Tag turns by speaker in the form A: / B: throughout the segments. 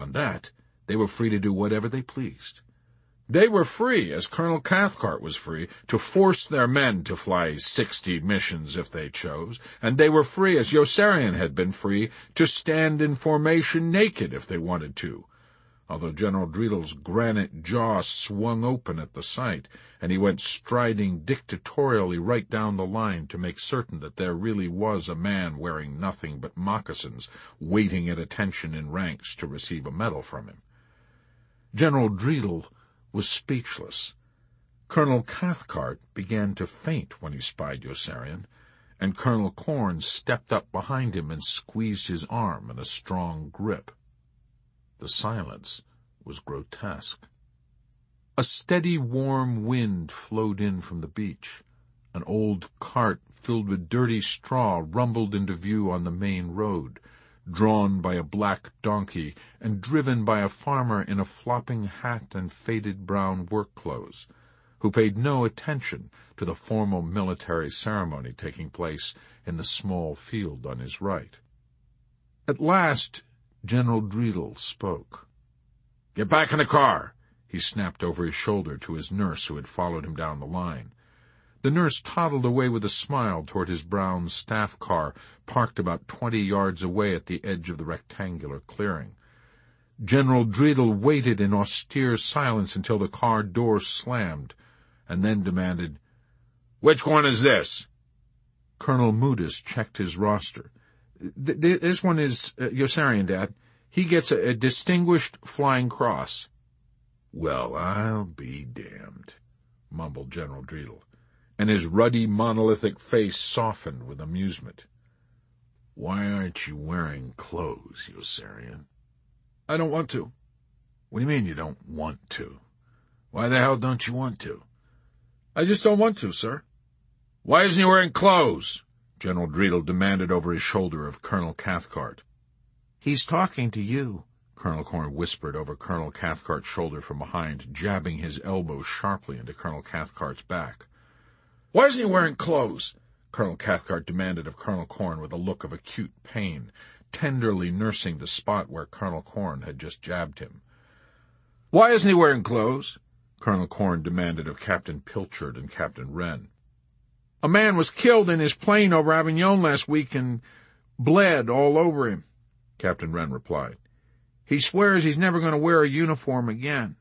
A: beyond that, they were free to do whatever they pleased. They were free, as Colonel Cathcart was free, to force their men to fly 60 missions if they chose, and they were free, as Yossarian had been free, to stand in formation naked if they wanted to. Although General Dreedle's granite jaw swung open at the sight, and he went striding dictatorially right down the line to make certain that there really was a man wearing nothing but moccasins, waiting at attention in ranks to receive a medal from him. General Dreedle was speechless. Colonel Cathcart began to faint when he spied Yossarian, and Colonel Corn stepped up behind him and squeezed his arm in a strong grip. The silence was grotesque. A steady, warm wind flowed in from the beach. An old cart filled with dirty straw rumbled into view on the main road, drawn by a black donkey and driven by a farmer in a flopping hat and faded brown work clothes, who paid no attention to the formal military ceremony taking place in the small field on his right. At last, General Dreedle spoke. "Get back in the car," he snapped over his shoulder to his nurse who had followed him down the line. The nurse toddled away with a smile toward his brown staff car, parked about 20 yards away at the edge of the rectangular clearing. General Dreedle waited in austere silence until the car door slammed, and then demanded, "Which one is this?" Colonel Mudis checked his roster. This one is Yossarian, Dad. He gets a Distinguished Flying Cross." "Well, I'll be damned," mumbled General Dreedle, and his ruddy, monolithic face softened with amusement. "Why aren't you wearing clothes, Yossarian?" "I don't want to." "What do you mean you don't want to? Why the hell don't you want to?" "I just don't want to, sir." "Why isn't he wearing clothes?" General Dreedle demanded over his shoulder of Colonel Cathcart. "He's talking to you," Colonel Corn whispered over Colonel Cathcart's shoulder from behind, jabbing his elbow sharply into Colonel Cathcart's back. "Why isn't he wearing clothes?" Colonel Cathcart demanded of Colonel Corn with a look of acute pain, tenderly nursing the spot where Colonel Corn had just jabbed him. "Why isn't he wearing clothes?" Colonel Corn demanded of Captain Pilchard and Captain Wren. "A man was killed in his plane over Avignon last week and bled all over him," Captain Wren replied. "He swears he's never going to wear a uniform again."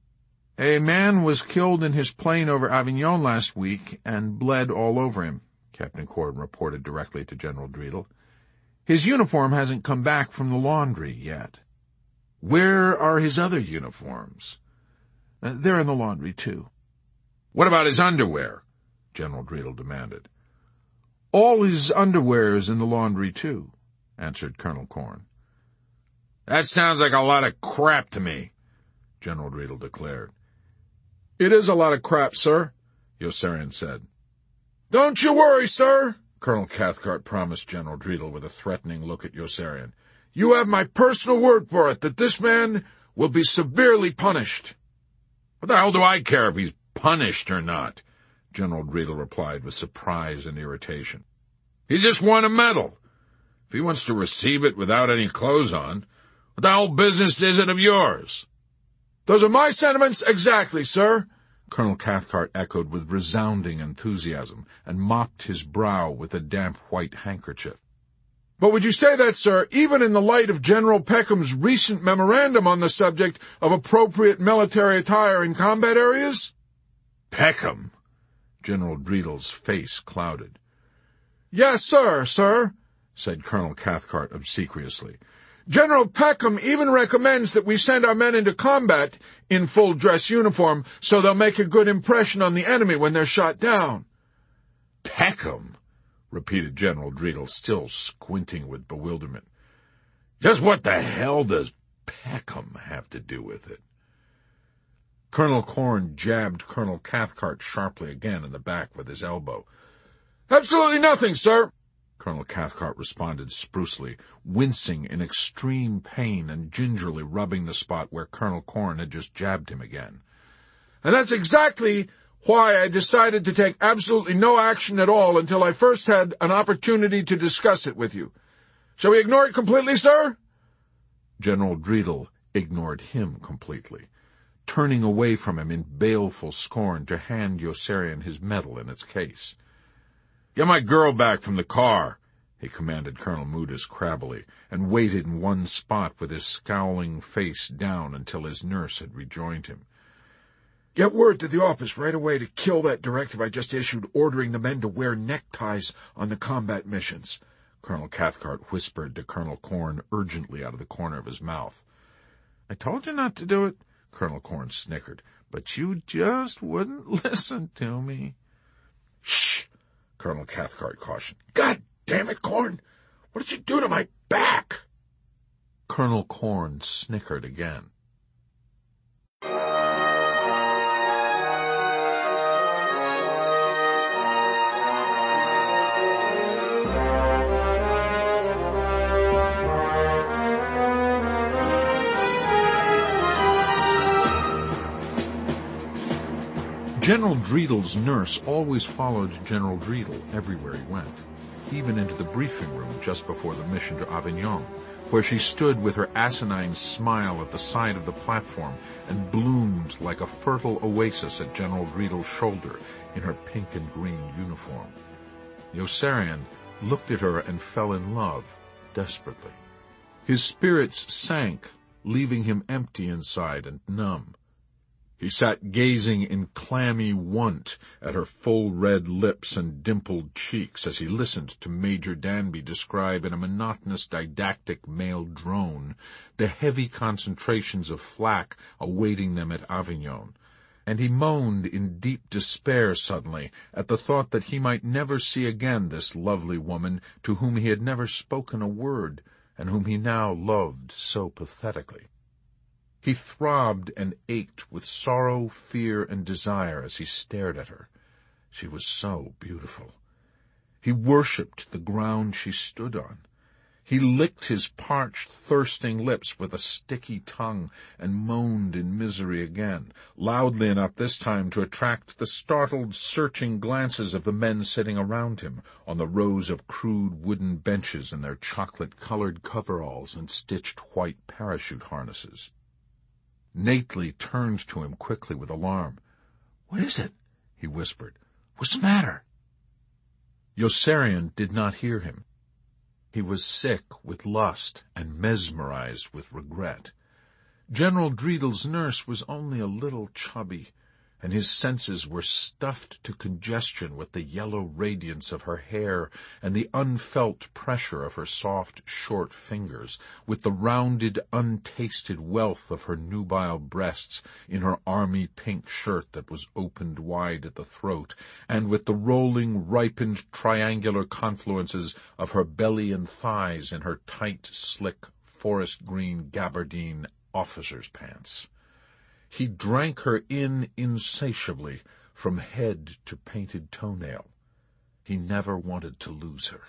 A: "A man was killed in his plane over Avignon last week and bled all over him," Captain Corn reported directly to General Dreedle. "His uniform hasn't come back from the laundry yet." "Where are his other uniforms?" "They're in the laundry, too." "What about his underwear?" General Dreedle demanded. "All his underwear is in the laundry, too," answered Colonel Corn. "That sounds like a lot of crap to me," General Dreedle declared. "It is a lot of crap, sir," Yossarian said. "Don't you worry, sir," Colonel Cathcart promised General Dreedle with a threatening look at Yossarian. "You have my personal word for it that this man will be severely punished." "What the hell do I care if he's punished or not?" General Dreedle replied with surprise and irritation. "He just won a medal. If he wants to receive it without any clothes on, what the hell business is it of yours?" "Those are my sentiments exactly, sir," Colonel Cathcart echoed with resounding enthusiasm, and mopped his brow with a damp white handkerchief. "But would you say that, sir, even in the light of General Peckham's recent memorandum on the subject of appropriate military attire in combat areas?" "Peckham?" General Dreedle's face clouded. "Yes, sir, said Colonel Cathcart obsequiously. "General Peckham even recommends that we send our men into combat in full dress uniform so they'll make a good impression on the enemy when they're shot down." "Peckham?" repeated General Dreedle, still squinting with bewilderment. "Just what the hell does Peckham have to do with it?" Colonel Corn jabbed Colonel Cathcart sharply again in the back with his elbow. "Absolutely nothing, sir," Colonel Cathcart responded sprucely, wincing in extreme pain and gingerly rubbing the spot where Colonel Corn had just jabbed him again. "And that's exactly why I decided to take absolutely no action at all until I first had an opportunity to discuss it with you. Shall we ignore it completely, sir?" General Dreedle ignored him completely, turning away from him in baleful scorn to hand Yossarian his medal in its case. "Get my girl back from the car," he commanded Colonel Mudis crabbily, and waited in one spot with his scowling face down until his nurse had rejoined him. "Get word to the office right away to kill that directive I just issued ordering the men to wear neckties on the combat missions," Colonel Cathcart whispered to Colonel Corn urgently out of the corner of his mouth. "I told you not to do it," Colonel Corn snickered, "but you just wouldn't listen to me." "Shh!" Colonel Cathcart cautioned. "God damn it, Corn! What did you do to my back?" Colonel Corn snickered again. General Dreedle's nurse always followed General Dreedle everywhere he went, even into the briefing room just before the mission to Avignon, where she stood with her asinine smile at the side of the platform and bloomed like a fertile oasis at General Dreedle's shoulder in her pink and green uniform. Yossarian looked at her and fell in love desperately. His spirits sank, leaving him empty inside and numb. He sat gazing in clammy want at her full red lips and dimpled cheeks as he listened to Major Danby describe in a monotonous didactic male drone the heavy concentrations of flak awaiting them at Avignon, and he moaned in deep despair suddenly at the thought that he might never see again this lovely woman to whom he had never spoken a word and whom he now loved so pathetically. He throbbed and ached with sorrow, fear, and desire as he stared at her. She was so beautiful. He worshipped the ground she stood on. He licked his parched, thirsting lips with a sticky tongue and moaned in misery again, loudly enough this time to attract the startled, searching glances of the men sitting around him on the rows of crude wooden benches in their chocolate-colored coveralls and stitched white parachute harnesses. Nately turned to him quickly with alarm. "What is it?" he whispered. "What's the matter?" Yossarian did not hear him. He was sick with lust and mesmerized with regret. General Dreedle's nurse was only a little chubby, and his senses were stuffed to congestion with the yellow radiance of her hair and the unfelt pressure of her soft, short fingers, with the rounded, untasted wealth of her nubile breasts in her army pink shirt that was opened wide at the throat, and with the rolling, ripened, triangular confluences of her belly and thighs in her tight, slick, forest green gabardine officer's pants. He drank her in insatiably, from head to painted toenail. He never wanted to lose her.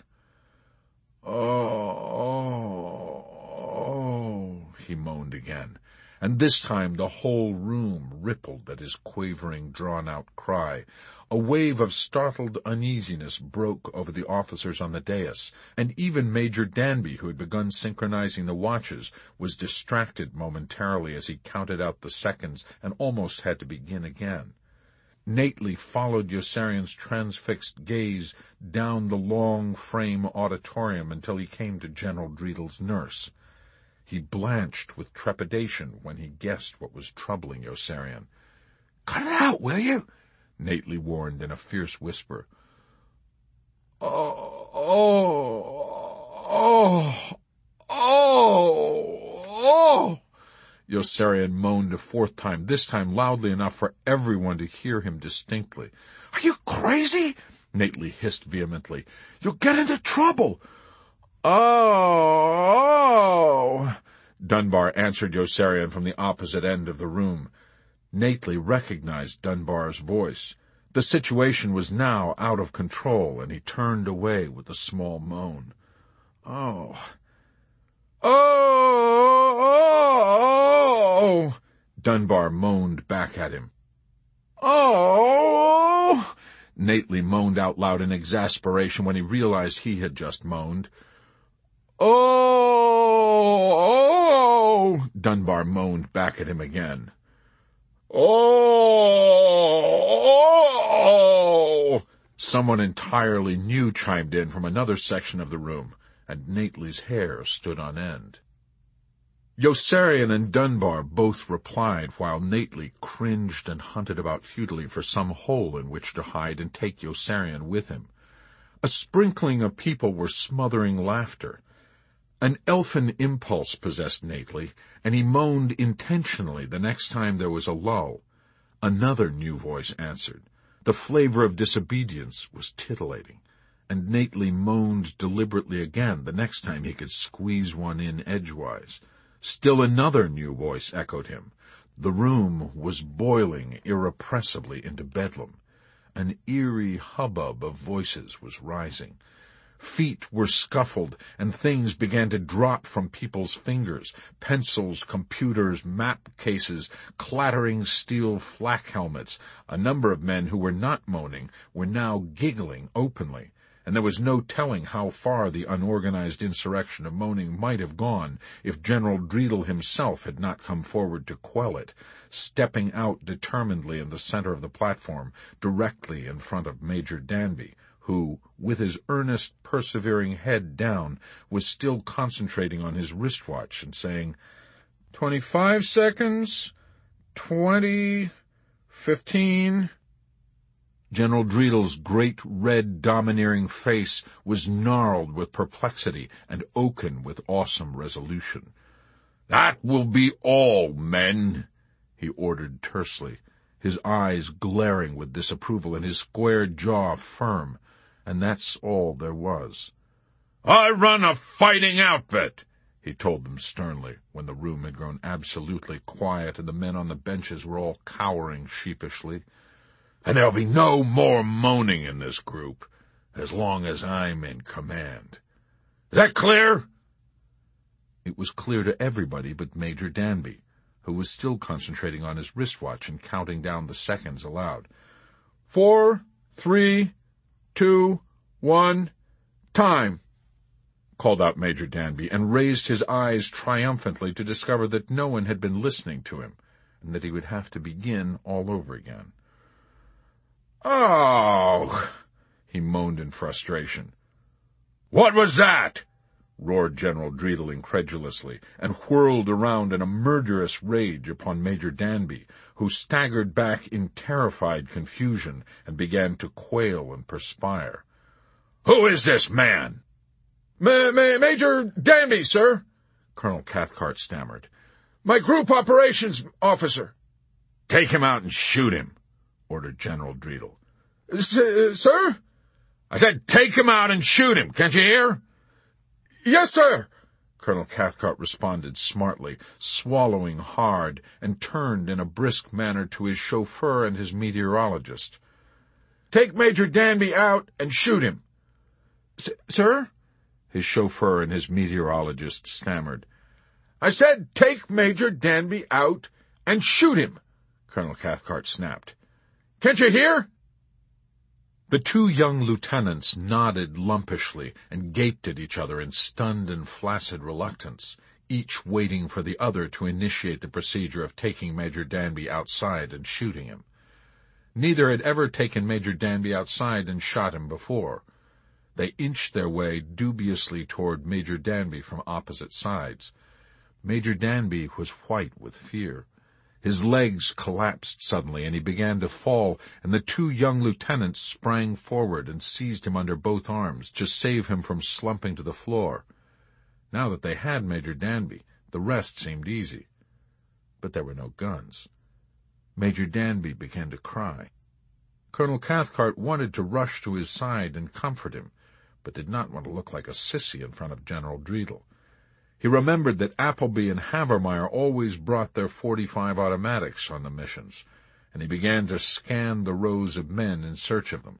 A: Oh, he moaned again, and this time the whole room rippled at his quavering, drawn-out cry. A wave of startled uneasiness broke over the officers on the dais, and even Major Danby, who had begun synchronizing the watches, was distracted momentarily as he counted out the seconds and almost had to begin again. Nately followed Yossarian's transfixed gaze down the long frame auditorium until he came to General Dreedle's nurse. He blanched with trepidation when he guessed what was troubling Yossarian. "Cut it out, will you?" Nately warned in a fierce whisper. Oh! Yossarian moaned a fourth time, this time loudly enough for everyone to hear him distinctly. "Are you crazy?" Nately hissed vehemently. "You'll get into trouble." "Oh!" Dunbar answered Yossarian from the opposite end of the room. Nately recognized Dunbar's voice. The situation was now out of control, and he turned away with a small moan. "Oh! Oh!" Dunbar moaned back at him. "Oh!" Nately moaned out loud in exasperation when he realized he had just moaned. "Oh! Oh! Dunbar moaned back at him again. Oh! Someone entirely new chimed in from another section of the room, and Nately's hair stood on end. Yossarian and Dunbar both replied, while Nately cringed and hunted about futilely for some hole in which to hide and take Yossarian with him. A sprinkling of people were smothering laughter. An elfin impulse possessed Nately, and he moaned intentionally the next time there was a lull. Another new voice answered. The flavor of disobedience was titillating, and Nately moaned deliberately again the next time he could squeeze one in edgewise. Still another new voice echoed him. The room was boiling irrepressibly into bedlam. An eerie hubbub of voices was rising. Feet were scuffled, and things began to drop from people's fingers. Pencils, computers, map cases, clattering steel flak helmets. A number of men who were not moaning were now giggling openly, and there was no telling how far the unorganized insurrection of moaning might have gone if General Dreedel himself had not come forward to quell it, stepping out determinedly in the center of the platform, directly in front of Major Danby, who, with his earnest, persevering head down, was still concentrating on his wristwatch and saying, 25 seconds, 20, 15... General Dreedel's great red domineering face was gnarled with perplexity and oaken with awesome resolution. "That will be all, men," he ordered tersely, his eyes glaring with disapproval and his square jaw firm. And that's all there was. "I run a fighting outfit," he told them sternly, when the room had grown absolutely quiet and the men on the benches were all cowering sheepishly. "And there'll be no more moaning in this group, as long as I'm in command. Is that clear?" It was clear to everybody but Major Danby, who was still concentrating on his wristwatch and counting down the seconds aloud. 4, 3, 2, 1, time, called out Major Danby, and raised his eyes triumphantly to discover that no one had been listening to him, and that he would have to begin all over again. "Oh!" he moaned in frustration. "What was that?" roared General Dreedel incredulously, and whirled around in a murderous rage upon Major Danby, who staggered back in terrified confusion and began to quail and perspire. "Who is this man?" Major Danby, sir," Colonel Cathcart stammered. "My group operations officer." "Take him out and shoot him," ordered General Dreedel. Sir?" "I said take him out and shoot him. Can't you hear?" "Yes, sir," Colonel Cathcart responded smartly, swallowing hard, and turned in a brisk manner to his chauffeur and his meteorologist. "Take Major Danby out and shoot him." Sir?" his chauffeur and his meteorologist stammered. "I said take Major Danby out and shoot him," Colonel Cathcart snapped. "Can't you hear?" The two young lieutenants nodded lumpishly and gaped at each other in stunned and flaccid reluctance, each waiting for the other to initiate the procedure of taking Major Danby outside and shooting him. Neither had ever taken Major Danby outside and shot him before. They inched their way dubiously toward Major Danby from opposite sides. Major Danby was white with fear. His legs collapsed suddenly, and he began to fall, and the two young lieutenants sprang forward and seized him under both arms to save him from slumping to the floor. Now that they had Major Danby, the rest seemed easy. But there were no guns. Major Danby began to cry. Colonel Cathcart wanted to rush to his side and comfort him, but did not want to look like a sissy in front of General Dreedel. He remembered that Appleby and Havermeyer always brought their .45 automatics on the missions, and he began to scan the rows of men in search of them.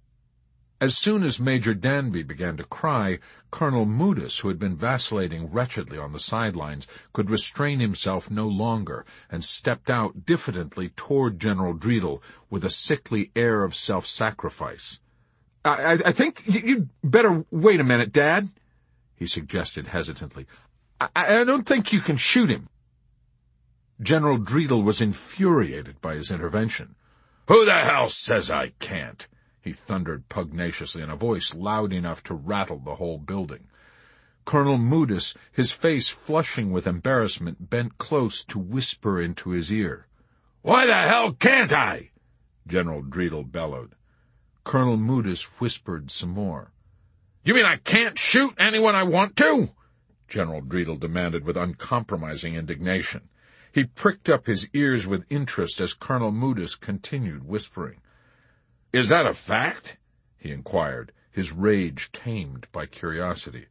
A: As soon as Major Danby began to cry, Colonel Mudis, who had been vacillating wretchedly on the sidelines, could restrain himself no longer, and stepped out diffidently toward General Dreedel with a sickly air of self-sacrifice. I think you'd better wait a minute, Dad," he suggested hesitantly. I don't think you can shoot him." General Dreedel was infuriated by his intervention. "Who the hell says I can't?" he thundered pugnaciously in a voice loud enough to rattle the whole building. Colonel Moodus, his face flushing with embarrassment, bent close to whisper into his ear. "Why the hell can't I?" General Dreedel bellowed. Colonel Moodus whispered some more. "You mean I can't shoot anyone I want to?" General Dreedel demanded with uncompromising indignation. He pricked up his ears with interest as Colonel Moodus continued whispering. "Is that a fact?" he inquired, his rage tamed by curiosity.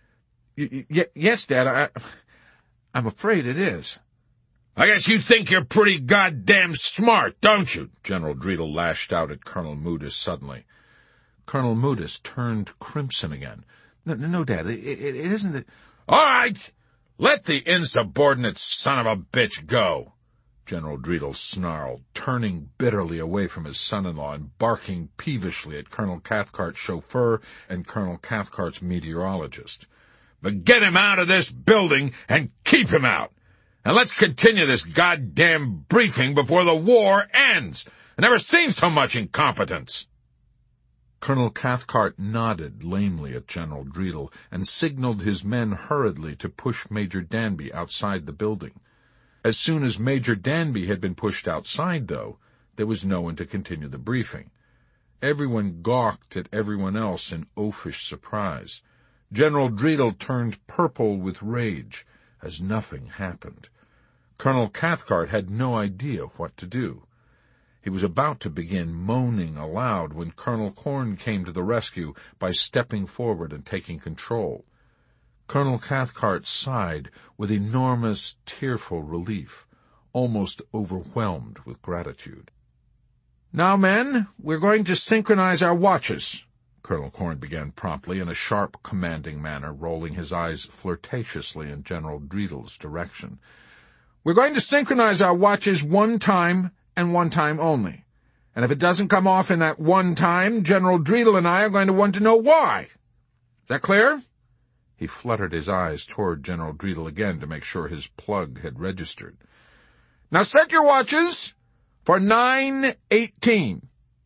A: Yes, Dad, I'm afraid it is." "I guess you think you're pretty goddamn smart, don't you?" General Dreedel lashed out at Colonel Moodus suddenly. Colonel Moodus turned crimson again. No, Dad, it isn't that—" "All right, let the insubordinate son of a bitch go," General Dreedel snarled, turning bitterly away from his son-in-law and barking peevishly at Colonel Cathcart's chauffeur and Colonel Cathcart's meteorologist. "But get him out of this building and keep him out. And let's continue this goddamn briefing before the war ends. I've never seen so much incompetence." Colonel Cathcart nodded lamely at General Dreedel and signaled his men hurriedly to push Major Danby outside the building. As soon as Major Danby had been pushed outside, though, there was no one to continue the briefing. Everyone gawked at everyone else in oafish surprise. General Dreedel turned purple with rage as nothing happened. Colonel Cathcart had no idea what to do. He was about to begin moaning aloud when Colonel Corn came to the rescue by stepping forward and taking control. Colonel Cathcart sighed with enormous, tearful relief, almost overwhelmed with gratitude. "Now, men, we're going to synchronize our watches," Colonel Corn began promptly in a sharp, commanding manner, rolling his eyes flirtatiously in General Dreedel's direction. "We're going to synchronize our watches one time and one time only. And if it doesn't come off in that one time, General Dreedel and I are going to want to know why. Is that clear?" He fluttered his eyes toward General Dreedel again to make sure his plug had registered. "Now set your watches for 9:18.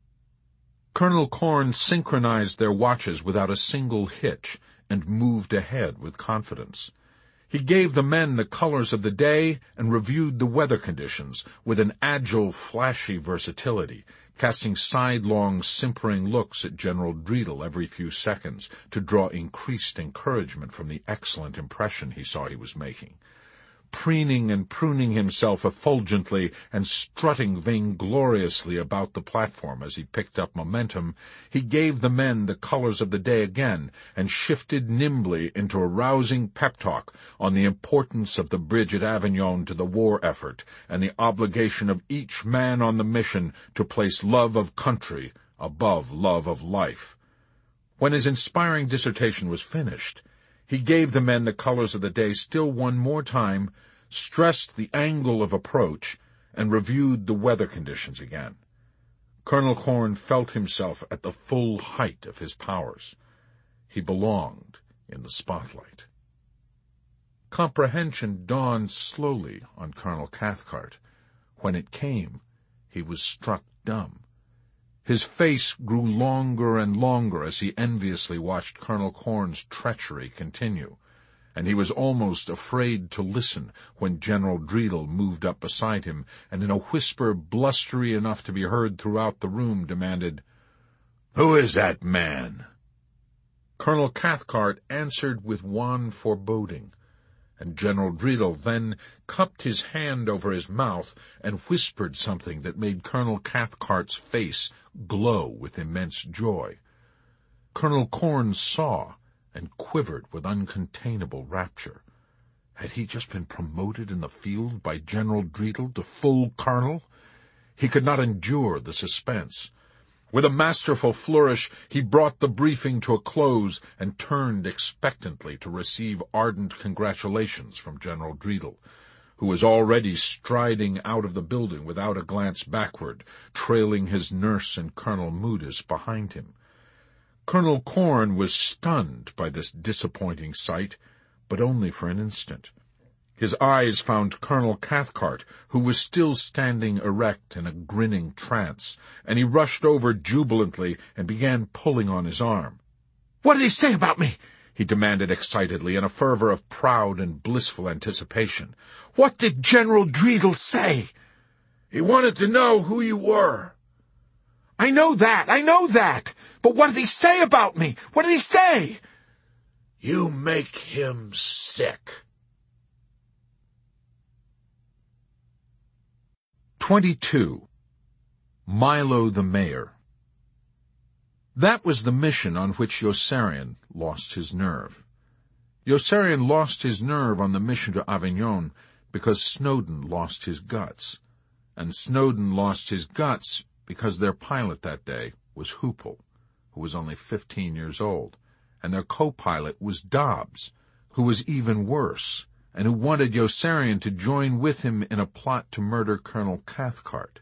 A: Colonel Corn synchronized their watches without a single hitch and moved ahead with confidence. He gave the men the colors of the day and reviewed the weather conditions with an agile, flashy versatility, casting sidelong, simpering looks at General Dreedel every few seconds to draw increased encouragement from the excellent impression he saw he was making. Preening and pruning himself effulgently and strutting vaingloriously about the platform as he picked up momentum, he gave the men the colors of the day again and shifted nimbly into a rousing pep talk on the importance of the bridge at Avignon to the war effort and the obligation of each man on the mission to place love of country above love of life. When his inspiring dissertation was finished, he gave the men the colors of the day still one more time, stressed the angle of approach, and reviewed the weather conditions again. Colonel Corn felt himself at the full height of his powers. He belonged in the spotlight. Comprehension dawned slowly on Colonel Cathcart. When it came, he was struck dumb. His face grew longer and longer as he enviously watched Colonel Corn's treachery continue, and he was almost afraid to listen when General Dreedel moved up beside him and in a whisper blustery enough to be heard throughout the room demanded, "Who is that man?" Colonel Cathcart answered with wan foreboding, and General Dreedel then cupped his hand over his mouth and whispered something that made Colonel Cathcart's face glow with immense joy. Colonel Corn saw and quivered with uncontainable rapture. Had he just been promoted in the field by General Dreedel to full colonel? He could not endure the suspense. With a masterful flourish, he brought the briefing to a close and turned expectantly to receive ardent congratulations from General Dreedel, who was already striding out of the building without a glance backward, trailing his nurse and Colonel Moodus behind him. Colonel Corn was stunned by this disappointing sight, but only for an instant. His eyes found Colonel Cathcart, who was still standing erect in a grinning trance, and he rushed over jubilantly and began pulling on his arm. "What did he say about me?" he demanded excitedly, in a fervor of proud and blissful anticipation. "What did General Dreedel say?" "He wanted to know who you were." I know that. But what did he say about me? What did he say?" "You make him sick." 22. Milo the Mayor. That was the mission on which Yossarian lost his nerve. Yossarian lost his nerve on the mission to Avignon because Snowden lost his guts. And Snowden lost his guts because their pilot that day was Hoople, who was only 15 years old, and their co-pilot was Dobbs, who was even worse, and who wanted Yossarian to join with him in a plot to murder Colonel Cathcart.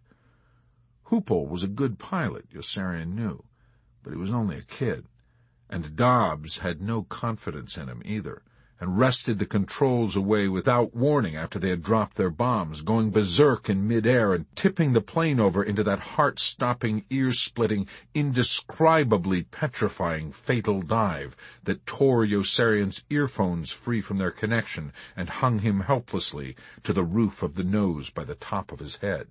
A: Hoople was a good pilot, Yossarian knew, but he was only a kid, and Dobbs had no confidence in him either, and wrested the controls away without warning after they had dropped their bombs, going berserk in mid-air and tipping the plane over into that heart-stopping, ear-splitting, indescribably petrifying fatal dive that tore Yossarian's earphones free from their connection and hung him helplessly to the roof of the nose by the top of his head.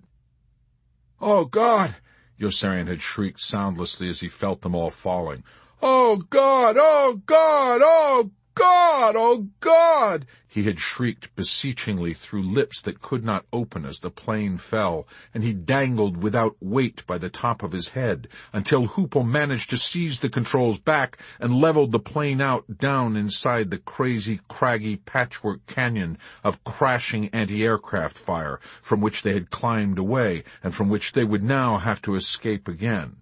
A: "Oh, God!" Yossarian had shrieked soundlessly as he felt them all falling. "Oh, God! Oh, God! Oh, God! Oh, God!" he had shrieked beseechingly through lips that could not open as the plane fell, and he dangled without weight by the top of his head until Hoople managed to seize the controls back and leveled the plane out down inside the crazy, craggy patchwork canyon of crashing anti-aircraft fire from which they had climbed away and from which they would now have to escape again.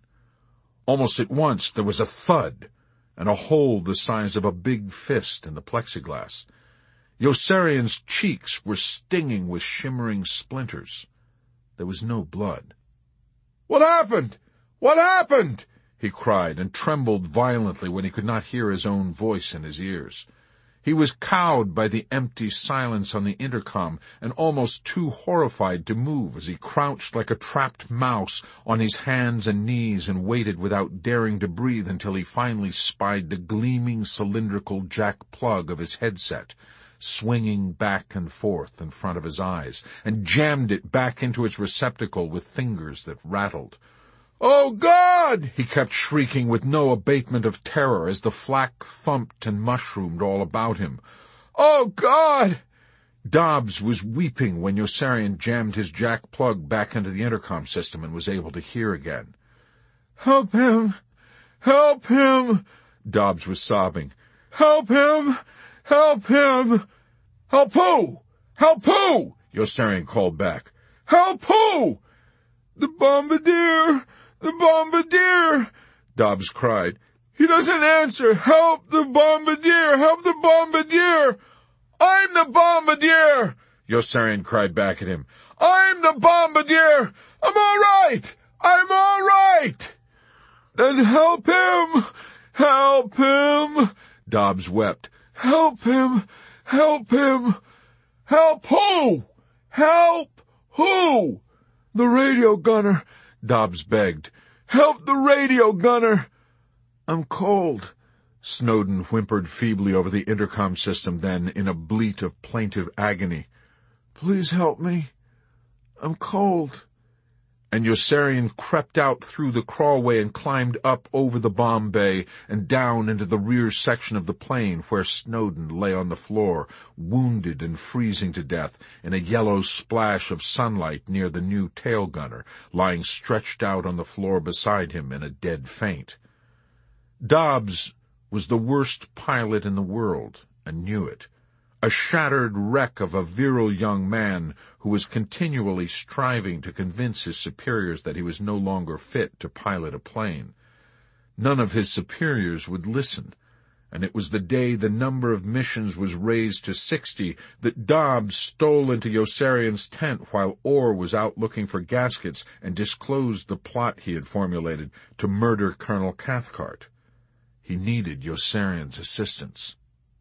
A: Almost at once there was a thud, and a hole the size of a big fist in the plexiglass. Yossarian's cheeks were stinging with shimmering splinters. There was no blood. "What happened? What happened?" he cried, and trembled violently when he could not hear his own voice in his ears. He was cowed by the empty silence on the intercom and almost too horrified to move as he crouched like a trapped mouse on his hands and knees and waited without daring to breathe until he finally spied the gleaming cylindrical jack plug of his headset swinging back and forth in front of his eyes, and jammed it back into its receptacle with fingers that rattled. "Oh, God!" he kept shrieking with no abatement of terror as the flak thumped and mushroomed all about him. "Oh, God!" Dobbs was weeping when Yossarian jammed his jack plug back into the intercom system and was able to hear again. "Help him! Help him!" Dobbs was sobbing. "Help him! Help him!" "Help who? Help who?" Yossarian called back. "Help who?" "The bombardier! The bombardier!" Dobbs cried. "He doesn't answer. Help the bombardier! Help the bombardier!" "I'm the bombardier!" Yossarian cried back at him. "I'm the bombardier! I'm all right! I'm all right!" "Then help him! Help him!" Dobbs wept. "Help him! Help him!" "Help who? Help who?" "The radio gunner," Dobbs begged. "Help the radio gunner." "I'm cold," Snowden whimpered feebly over the intercom system then, in a bleat of plaintive agony. "Please help me. I'm cold." And Yossarian crept out through the crawlway and climbed up over the bomb bay and down into the rear section of the plane where Snowden lay on the floor, wounded and freezing to death, in a yellow splash of sunlight near the new tail gunner, lying stretched out on the floor beside him in a dead faint. Dobbs was the worst pilot in the world, and knew it. A shattered wreck of a virile young man who was continually striving to convince his superiors that he was no longer fit to pilot a plane. None of his superiors would listen, and it was the day the number of missions was raised to 60 that Dobbs stole into Yossarian's tent while Orr was out looking for gaskets and disclosed the plot he had formulated to murder Colonel Cathcart. He needed Yossarian's assistance.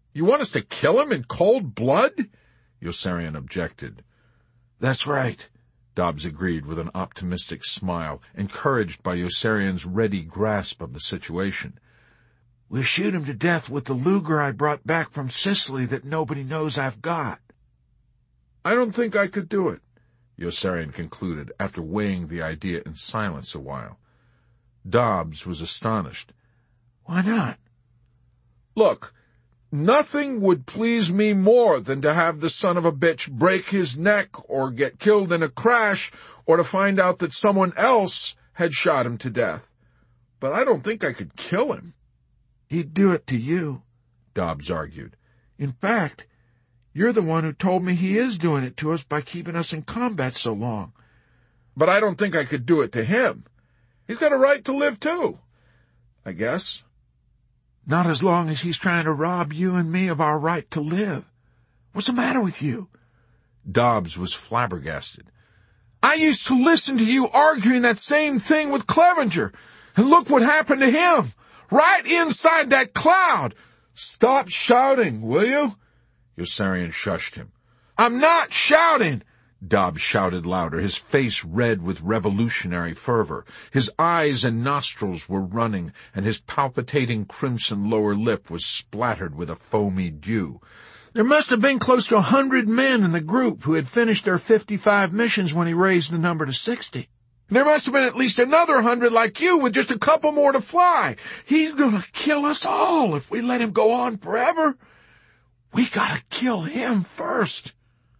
A: You want us to kill him in cold blood? Yossarian objected.
B: That's right,
A: Dobbs agreed with an optimistic smile, encouraged by Yossarian's ready grasp of the situation.
B: We'll shoot him to death with the Luger I brought back from Sicily that nobody knows I've got.
A: I don't think I could do it, Yossarian concluded, after weighing the idea in silence a while. Dobbs was astonished.
B: Why not?
A: Look, nothing would please me more than to have the son of a bitch break his neck or get killed in a crash or to find out that someone else had shot him to death. But I don't think I could kill him.
B: He'd do it to you,
A: Dobbs argued.
B: In fact, you're the one who told me he is doing it to us by keeping us in combat so long.
A: But I don't think I could do it to him. He's got a right to live too, I guess.
B: Not as long as he's trying to rob you and me of our right to live. What's the matter with you?
A: Dobbs was flabbergasted.
B: I used to listen to you arguing that same thing with Clevenger, and look what happened to him, right inside that cloud.
A: Stop shouting, will you? Yossarian shushed him.
B: I'm not shouting.
A: Dobbs shouted louder, his face red with revolutionary fervor. His eyes and nostrils were running, and his palpitating crimson lower lip was splattered with a foamy dew.
B: There must have been close to 100 men in the group who had finished their 55 missions when he raised the number to 60. There must have been at least another 100 like you with just a couple more to fly. He's gonna kill us all if we let him go on forever. We gotta kill him first.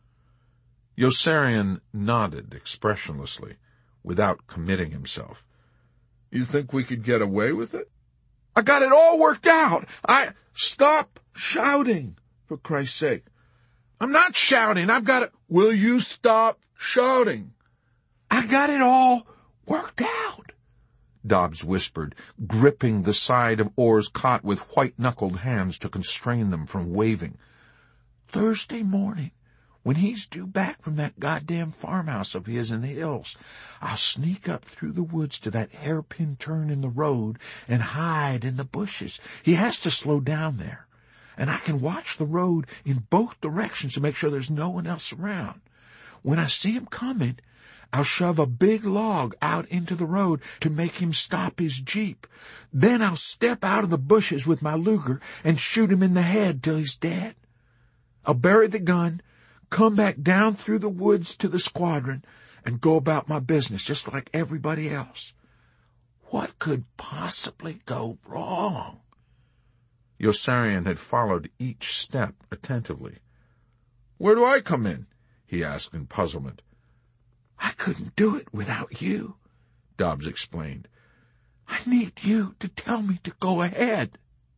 A: Yossarian nodded expressionlessly, without committing himself. You think we could get away with it?
B: I got it all worked out. Stop shouting, for Christ's sake. I'm not shouting. I've got it.
A: Will you stop shouting?
B: I got it all worked out,
A: Dobbs whispered, gripping the side of Orr's cot with white-knuckled hands to constrain them from waving.
B: Thursday morning, when he's due back from that goddamn farmhouse of his in the hills, I'll sneak up through the woods to that hairpin turn in the road and hide in the bushes. He has to slow down there, and I can watch the road in both directions to make sure there's no one else around. When I see him coming, I'll shove a big log out into the road to make him stop his jeep. Then I'll step out of the bushes with my Luger and shoot him in the head till he's dead. I'll bury the gun, come back down through the woods to the squadron, and go about my business just like everybody else. What could possibly go wrong?
A: Yossarian had followed each step attentively. Where do I come in? He asked in puzzlement.
B: I couldn't do it without you, Dobbs explained. I need you to tell me to go ahead.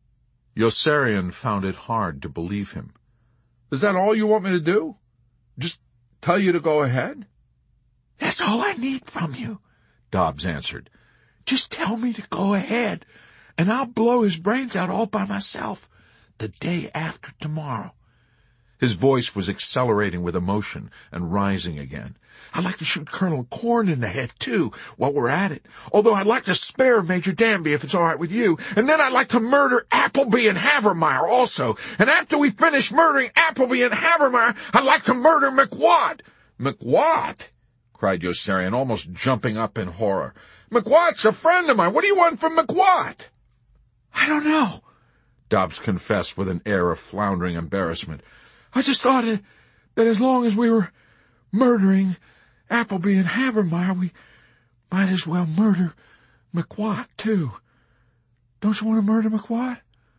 A: Yossarian found it hard to believe him. Is that all you want me to do? Just tell you to go ahead?
B: That's all I need from you, Dobbs answered. Just tell me to go ahead, and I'll blow his brains out all by myself the day after tomorrow.
A: His voice was accelerating with emotion and rising again.
B: I'd like to shoot Colonel Corn in the head, too, while we're at it. Although I'd like to spare Major Danby if it's all right with you. And then I'd like to murder Appleby and Havermeyer also. And after we finish murdering Appleby and Havermeyer, I'd like to murder McWatt.
A: McWatt? Cried Yossarian, almost jumping up in horror. McWatt's a friend of mine. What do you want from McWatt?
B: I don't know,
A: Dobbs confessed with an air of floundering embarrassment.
B: I just thought that as long as we were murdering Appleby and Havermeyer, we might as well murder McWatt, too. Don't you want to murder McWatt?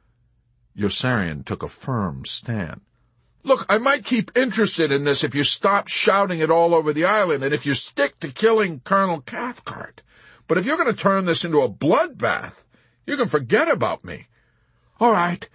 A: Yossarian took a firm stand. Look, I might keep interested in this if you stop shouting it all over the island and if you stick to killing Colonel Cathcart. But if you're going to turn this into a bloodbath, you can forget about me.
B: All right.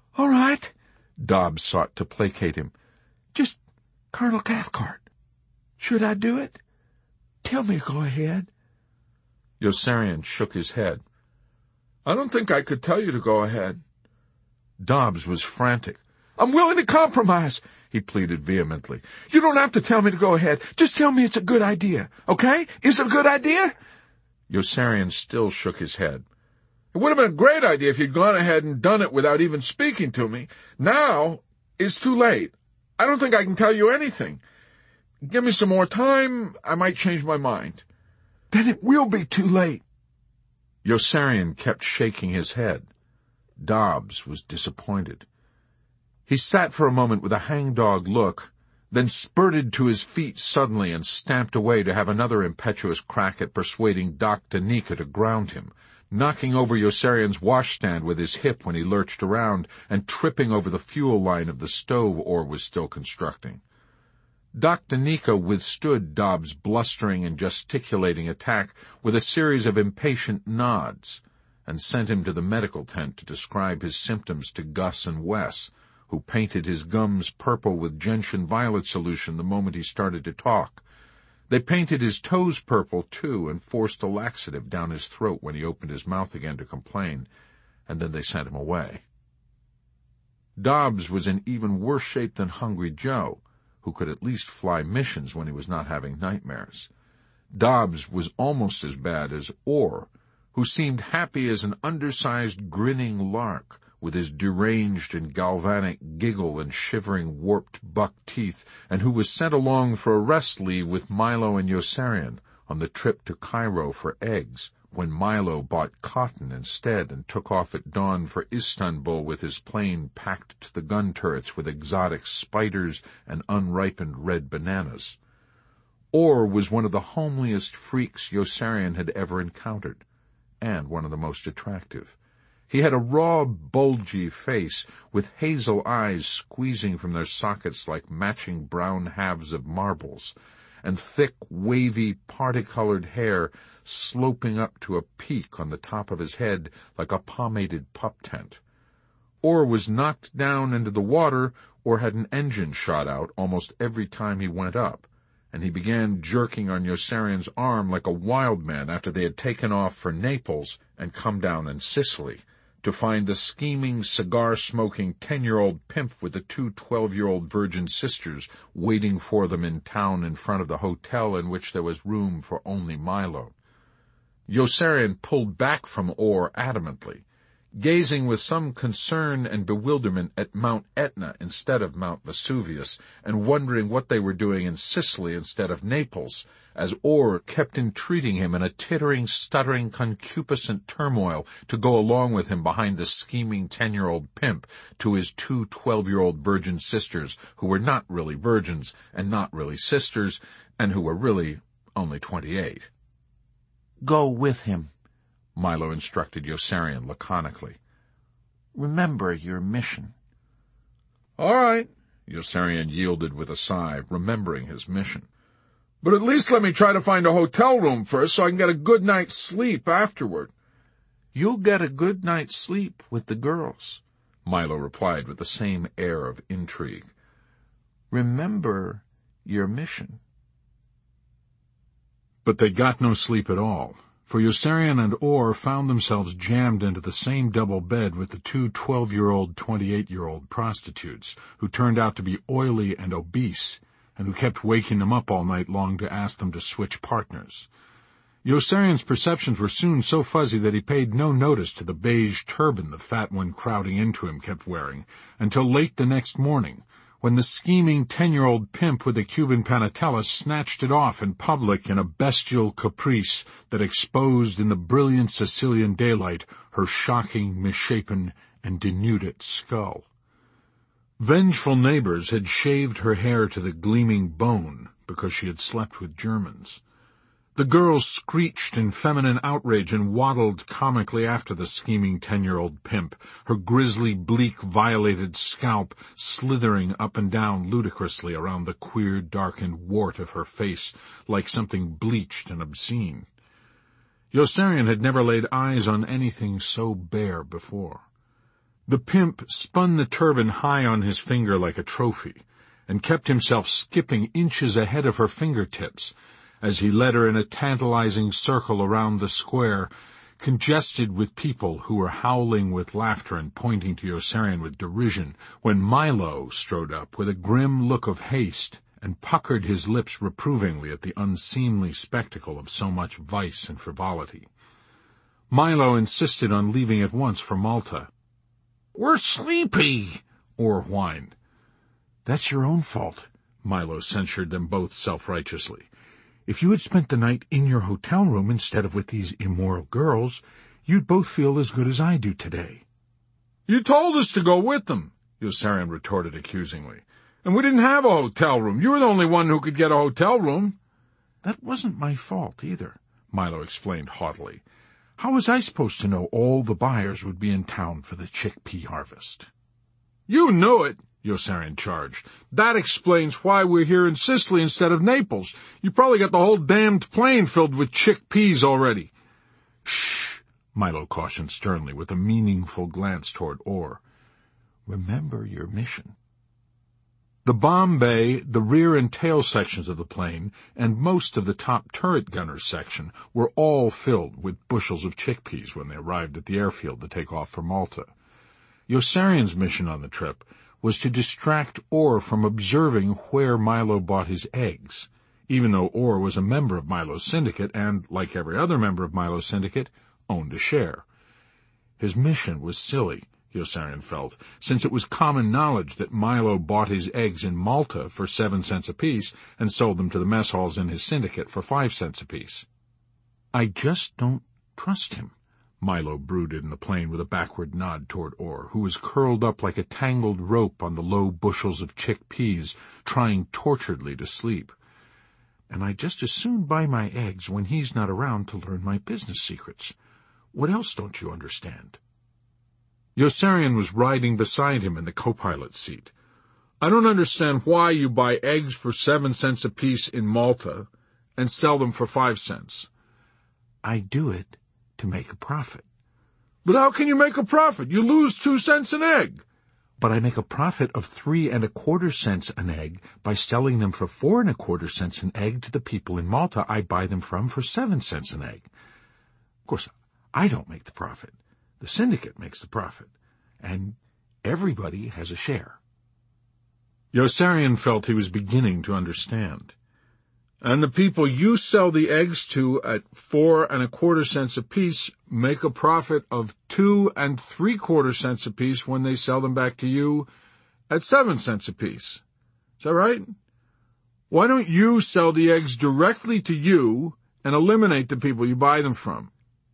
A: Dobbs sought to placate him.
B: Just Colonel Cathcart. Should I do it? Tell me to go ahead.
A: Yossarian shook his head. I don't think I could tell you to go ahead. Dobbs was frantic.
B: I'm willing to compromise, he pleaded vehemently. You don't have to tell me to go ahead. Just tell me it's a good idea, okay? Is it a good idea?
A: Yossarian still shook his head. It would have been a great idea if you'd gone ahead and done it without even speaking to me. Now it's too late. I don't think I can tell you anything. Give me some more time. I might change my mind."
B: "Then it will be too late."
A: Yossarian kept shaking his head. Dobbs was disappointed. He sat for a moment with a hangdog look, then spurted to his feet suddenly and stamped away to have another impetuous crack at persuading Doc Danica to ground him, knocking over Yossarian's washstand with his hip when he lurched around and tripping over the fuel line of the stove Orr was still constructing. Doc Danica withstood Dobbs' blustering and gesticulating attack with a series of impatient nods, and sent him to the medical tent to describe his symptoms to Gus and Wes, who painted his gums purple with gentian violet solution the moment he started to talk. They painted his toes purple, too, and forced a laxative down his throat when he opened his mouth again to complain, and then they sent him away. Dobbs was in even worse shape than Hungry Joe, who could at least fly missions when he was not having nightmares. Dobbs was almost as bad as Orr, who seemed happy as an undersized grinning lark, with his deranged and galvanic giggle and shivering warped buck teeth, and who was sent along for a rest leave with Milo and Yossarian on the trip to Cairo for eggs, when Milo bought cotton instead and took off at dawn for Istanbul with his plane packed to the gun turrets with exotic spiders and unripened red bananas. Orr was one of the homeliest freaks Yossarian had ever encountered, and one of the most attractive. He had a raw, bulgy face, with hazel eyes squeezing from their sockets like matching brown halves of marbles, and thick, wavy, parti-colored hair sloping up to a peak on the top of his head like a pomaded pup tent. Orr was knocked down into the water or had an engine shot out almost every time he went up, and he began jerking on Yossarian's arm like a wild man after they had taken off for Naples and come down in Sicily, to find the scheming, cigar-smoking 10-year-old pimp with the two 12-year-old virgin sisters waiting for them in town in front of the hotel in which there was room for only Milo. Yossarian pulled back from Orr adamantly, gazing with some concern and bewilderment at Mount Etna instead of Mount Vesuvius, and wondering what they were doing in Sicily instead of Naples, as Orr kept entreating him in a tittering, stuttering, concupiscent turmoil to go along with him behind the scheming 10-year-old pimp to his two 12-year-old virgin sisters, who were not really virgins and not really sisters, and who were really only 28.
B: "Go with him,"
A: Milo instructed Yossarian laconically.
B: "Remember your mission."
A: "All right," Yossarian yielded with a sigh, remembering his mission. "But at least let me try to find a hotel room first so I can get a good night's sleep afterward."
B: "You'll get a good night's sleep with the girls,"
A: Milo replied with the same air of intrigue.
B: "Remember your mission."
A: But they got no sleep at all, for Yossarian and Orr found themselves jammed into the same double bed with the two 12-year-old, 28-year-old prostitutes, who turned out to be oily and obese, and who kept waking them up all night long to ask them to switch partners. Yossarian's perceptions were soon so fuzzy that he paid no notice to the beige turban the fat one crowding into him kept wearing, until late the next morning, when the scheming 10-year-old pimp with the Cuban panatella snatched it off in public in a bestial caprice that exposed in the brilliant Sicilian daylight her shocking, misshapen, and denuded skull. Vengeful neighbors had shaved her hair to the gleaming bone because she had slept with Germans. The girls screeched in feminine outrage and waddled comically after the scheming 10-year-old pimp, her grisly, bleak, violated scalp slithering up and down ludicrously around the queer, darkened wart of her face like something bleached and obscene. Yossarian had never laid eyes on anything so bare before. The pimp spun the turban high on his finger like a trophy, and kept himself skipping inches ahead of her fingertips, as he led her in a tantalizing circle around the square, congested with people who were howling with laughter and pointing to Yossarian with derision, when Milo strode up with a grim look of haste and puckered his lips reprovingly at the unseemly spectacle of so much vice and frivolity. Milo insisted on leaving at once for Malta.
B: "We're sleepy," Orr whined.
A: "That's your own fault," Milo censured them both self-righteously. "If you had spent the night in your hotel room instead of with these immoral girls, you'd both feel as good as I do today." "You told us to go with them," Yossarian retorted accusingly. "And we didn't have a hotel room. You were the only one who could get a hotel room."
B: "That wasn't my fault either," Milo explained haughtily. "How was I supposed to know all the buyers would be in town for the chickpea harvest?"
A: "You knew it," Yossarian charged. "That explains why we're here in Sicily instead of Naples. You probably got the whole damned plane filled with chickpeas already."
B: "Shh," Milo cautioned sternly with a meaningful glance toward Orr. "Remember your mission."
A: The bomb bay, the rear and tail sections of the plane, and most of the top turret gunner's section were all filled with bushels of chickpeas when they arrived at the airfield to take off for Malta. Yossarian's mission on the trip was to distract Orr from observing where Milo bought his eggs, even though Orr was a member of Milo's syndicate and, like every other member of Milo's syndicate, owned a share. His mission was silly, Yossarian felt, since it was common knowledge that Milo bought his eggs in Malta for 7 cents apiece and sold them to the mess halls in his syndicate for 5 cents apiece.
B: "I just don't trust him,"
A: Milo brooded in the plane with a backward nod toward Orr, who was curled up like a tangled rope on the low bushels of chickpeas, trying torturedly to sleep. "And I'd just as soon buy my eggs when he's not around to learn my business secrets. What else don't you understand?" Yossarian was riding beside him in the co-pilot seat. "I don't understand why you buy eggs for 7 cents apiece in Malta and sell them for 5 cents.
B: "I do it to make a profit."
A: "But how can you make a profit? You lose 2 cents an egg."
B: "But I make a profit of 3¼ cents an egg by selling them for 4¼ cents an egg to the people in Malta I buy them from for 7 cents an egg. Of course, I don't make the profit. The syndicate makes the profit, and everybody has a share."
A: Yossarian felt he was beginning to understand. "And the people you sell the eggs to at 4¼ cents apiece make a profit of 2¾ cents apiece when they sell them back to you at 7 cents apiece. Is that right? Why don't you sell the eggs directly to you and eliminate the people you buy them from?"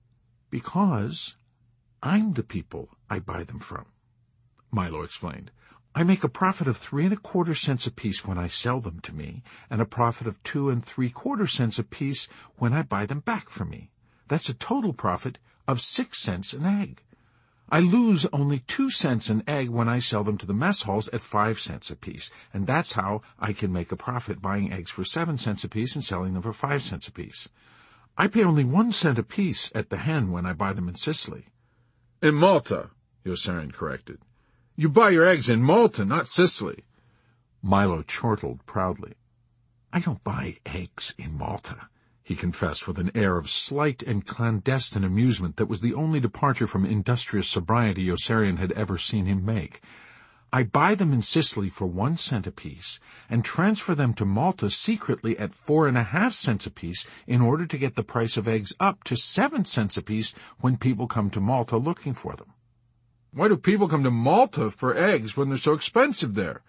B: "Because I'm the people I buy them from," Milo explained. "I make a profit of 3¼ cents apiece when I sell them to me, and a profit of 2¾ cents apiece when I buy them back from me. That's a total profit of 6 cents an egg. I lose only 2 cents an egg when I sell them to the mess halls at 5 cents apiece, and that's how I can make a profit buying eggs for 7 cents apiece and selling them for 5 cents apiece. I pay only 1 cent apiece at the hen when I buy them in Sicily."
A: "In Malta," Yossarian corrected. "You buy your eggs in Malta, not Sicily."
B: Milo chortled proudly. "I don't buy eggs in Malta," he confessed with an air of slight and clandestine amusement that was the only departure from industrious sobriety Yossarian had ever seen him make. "I buy them in Sicily for 1 cent apiece and transfer them to Malta secretly at 4½ cents apiece in order to get the price of eggs up to 7 cents apiece when people come to Malta looking for them."
A: "Why do people come to Malta for eggs when they're so expensive there?"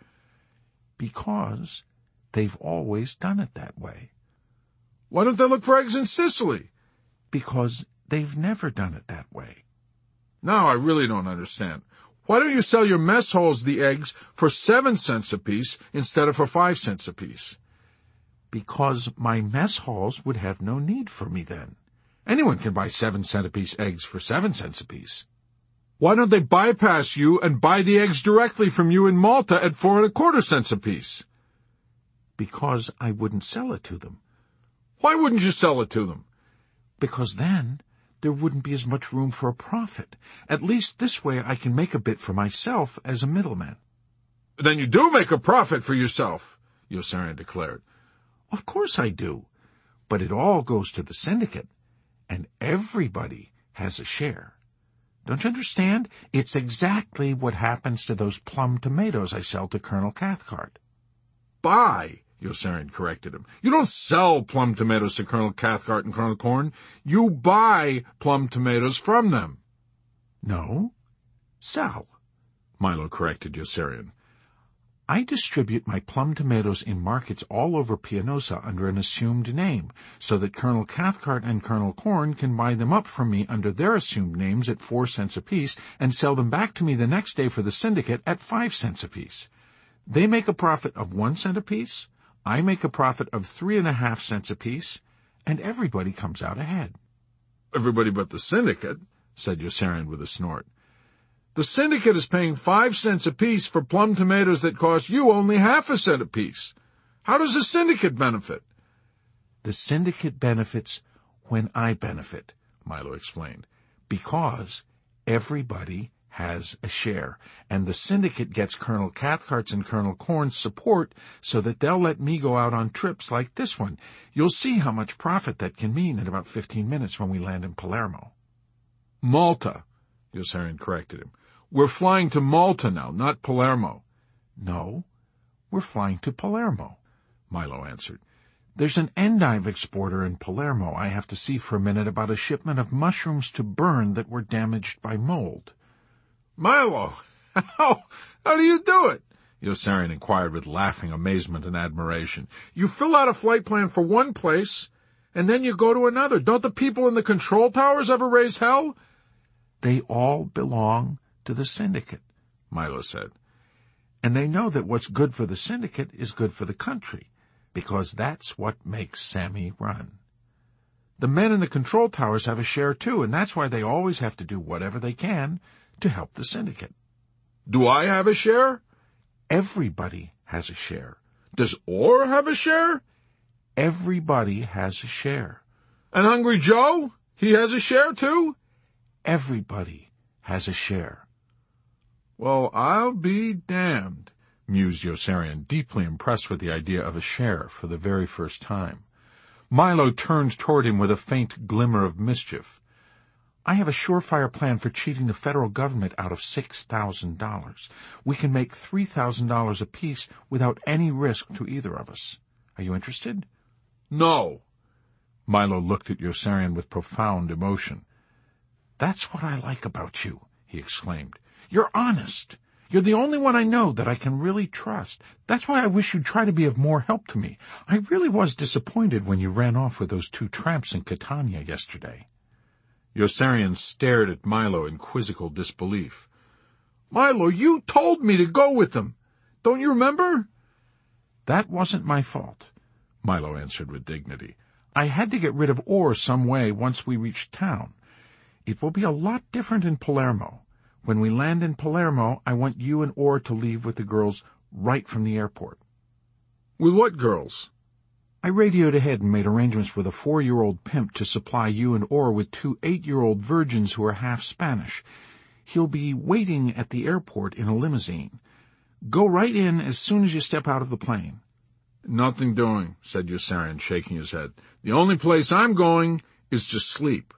B: "Because they've always done it that way."
A: "Why don't they look for eggs in Sicily?"
B: "Because they've never done it that way."
A: "Now I really don't understand. Why don't you sell your mess halls the eggs for 7 cents apiece instead of for 5 cents apiece?"
B: "Because my mess halls would have no need for me then. Anyone can buy 7 cent apiece eggs for 7 cents apiece."
A: "Why don't they bypass you and buy the eggs directly from you in Malta at 4¼ cents apiece?"
B: "Because I wouldn't sell it to them."
A: "Why wouldn't you sell it to them?"
B: "Because then there wouldn't be as much room for a profit. At least this way I can make a bit for myself as a middleman."
A: "Then you do make a profit for yourself," Yossarian declared.
B: "Of course I do. But it all goes to the syndicate, and everybody has a share. Don't you understand? It's exactly what happens to those plum tomatoes I sell to Colonel Cathcart."
A: "Buy," Yossarian corrected him. You don't sell plum tomatoes to Colonel Cathcart and Colonel Corn. You buy plum tomatoes from them.
B: No, sell,
A: Milo corrected Yossarian.
B: I distribute my plum tomatoes in markets all over Pianosa under an assumed name, so that Colonel Cathcart and Colonel Corn can buy them up from me under their assumed names at 4 cents apiece and sell them back to me the next day for the syndicate at 5 cents apiece. They make a profit of 1 cent apiece, I make a profit of 3.5 cents apiece, and everybody comes out ahead.
A: Everybody but the syndicate, said Yossarian with a snort. The syndicate is paying 5 cents apiece for plum tomatoes that cost you only half a cent apiece. How does the syndicate benefit?
B: The syndicate benefits when I benefit, Milo explained, because everybody has a share, and the syndicate gets Colonel Cathcart's and Colonel Corn's support so that they'll let me go out on trips like this one. You'll see how much profit that can mean in about 15 minutes when we land in Palermo.
A: Malta, Yossarian corrected him. We're flying to Malta now, not Palermo.
B: No, we're flying to Palermo, Milo answered. There's an endive exporter in Palermo I have to see for a minute about a shipment of mushrooms to burn that were damaged by mold.
A: Milo, how do you do it? Yossarian inquired with laughing amazement and admiration. You fill out a flight plan for one place, and then you go to another. Don't the people in the control towers ever raise hell?
B: They all belong to the syndicate, Milo said. And they know that what's good for the syndicate is good for the country, because that's what makes Sammy run. The men in the control towers have a share too, and that's why they always have to do whatever they can to help the syndicate.
A: Do I have a share?
B: Everybody has a share.
A: Does Orr have a share?
B: Everybody has a share.
A: And Hungry Joe? He has a share too?
B: Everybody has a share.
A: Well, I'll be damned, mused Yossarian, deeply impressed with the idea of a share for the very first time. Milo turned toward him with a faint glimmer of mischief. I have a surefire plan for cheating the federal government out of $6,000. We can make $3,000 apiece without any risk to either of us. Are you interested? No.
B: Milo looked at Yossarian with profound emotion. That's what I like about you, he exclaimed. You're honest. You're the only one I know that I can really trust. That's why I wish you'd try to be of more help to me. I really was disappointed when you ran off with those 2 tramps in Catania yesterday.
A: Yossarian stared at Milo in quizzical disbelief. Milo, you told me to go with them. Don't you remember?
B: That wasn't my fault, Milo answered with dignity. I had to get rid of Orr some way once we reached town. It will be a lot different in Palermo. When we land in Palermo, I want you and Orr to leave with the girls right from the airport.
A: With what girls?
B: I radioed ahead and made arrangements with a 4-year-old pimp to supply you and Orr with 2 8-year-old virgins who are half Spanish. He'll be waiting at the airport in a limousine. Go right in as soon as you step out of the plane.
A: Nothing doing, said Yossarian, shaking his head. The only place I'm going is to sleep.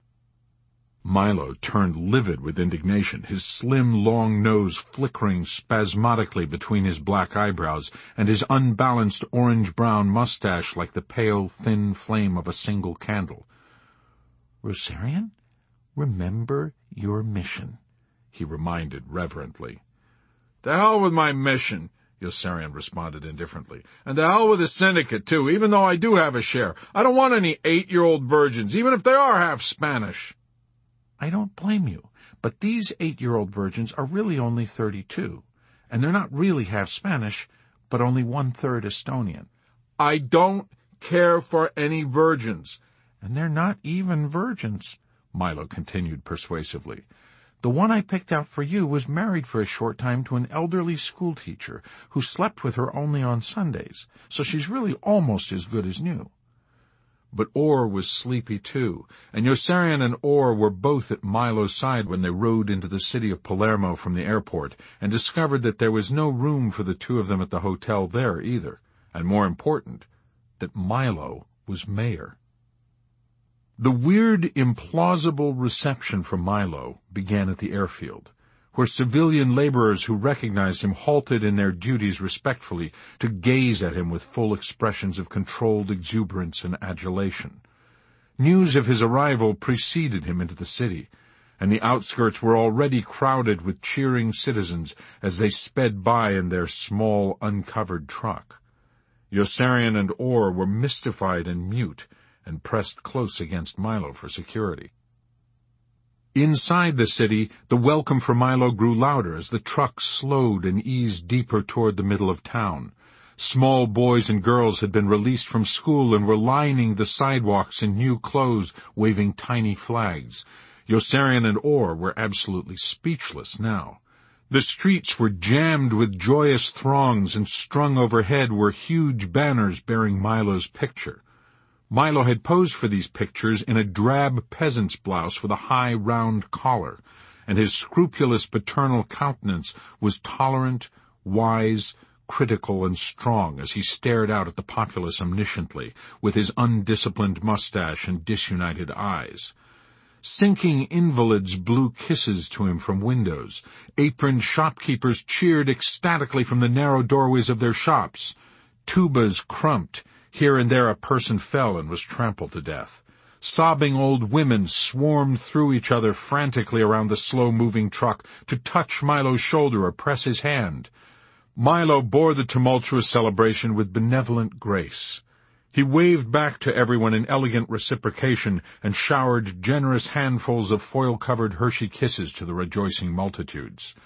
A: Milo turned livid with indignation, his slim, long nose flickering spasmodically between his black eyebrows, and his unbalanced orange-brown mustache like the pale, thin flame of a single candle. Yossarian, remember your mission, he reminded reverently. To hell with my mission, Yossarian responded indifferently. And to hell with the syndicate, too, even though I do have a share. I don't want any 8-year-old virgins, even if they are half Spanish.
B: I don't blame you, but these 8-year-old virgins are really only 32, and they're not really half Spanish, but only 1/3 Estonian.
A: I don't care for any virgins.
B: And they're not even virgins, Milo continued persuasively. The one I picked out for you was married for a short time to an elderly schoolteacher who slept with her only on Sundays, so she's really almost as good as new.
A: But Orr was sleepy too, and Yossarian and Orr were both at Milo's side when they rode into the city of Palermo from the airport and discovered that there was no room for the 2 of them at the hotel there either, and more important, that Milo was mayor. The weird, implausible reception for Milo began at the airfield, where civilian laborers who recognized him halted in their duties respectfully to gaze at him with full expressions of controlled exuberance and adulation. News of his arrival preceded him into the city, and the outskirts were already crowded with cheering citizens as they sped by in their small, uncovered truck. Yossarian and Orr were mystified and mute, and pressed close against Milo for security. Inside the city, the welcome for Milo grew louder as the truck slowed and eased deeper toward the middle of town. Small boys and girls had been released from school and were lining the sidewalks in new clothes, waving tiny flags. Yossarian and Orr were absolutely speechless now. The streets were jammed with joyous throngs, and strung overhead were huge banners bearing Milo's picture. Milo had posed for these pictures in a drab peasant's blouse with a high, round collar, and his scrupulous paternal countenance was tolerant, wise, critical, and strong as he stared out at the populace omnisciently, with his undisciplined mustache and disunited eyes. Sinking invalids blew kisses to him from windows. Aproned shopkeepers cheered ecstatically from the narrow doorways of their shops. Tubas crumped. Here and there a person fell and was trampled to death. Sobbing old women swarmed through each other frantically around the slow-moving truck to touch Milo's shoulder or press his hand. Milo bore the tumultuous celebration with benevolent grace. He waved back to everyone in elegant reciprocation and showered generous handfuls of foil-covered Hershey kisses to the rejoicing multitudes.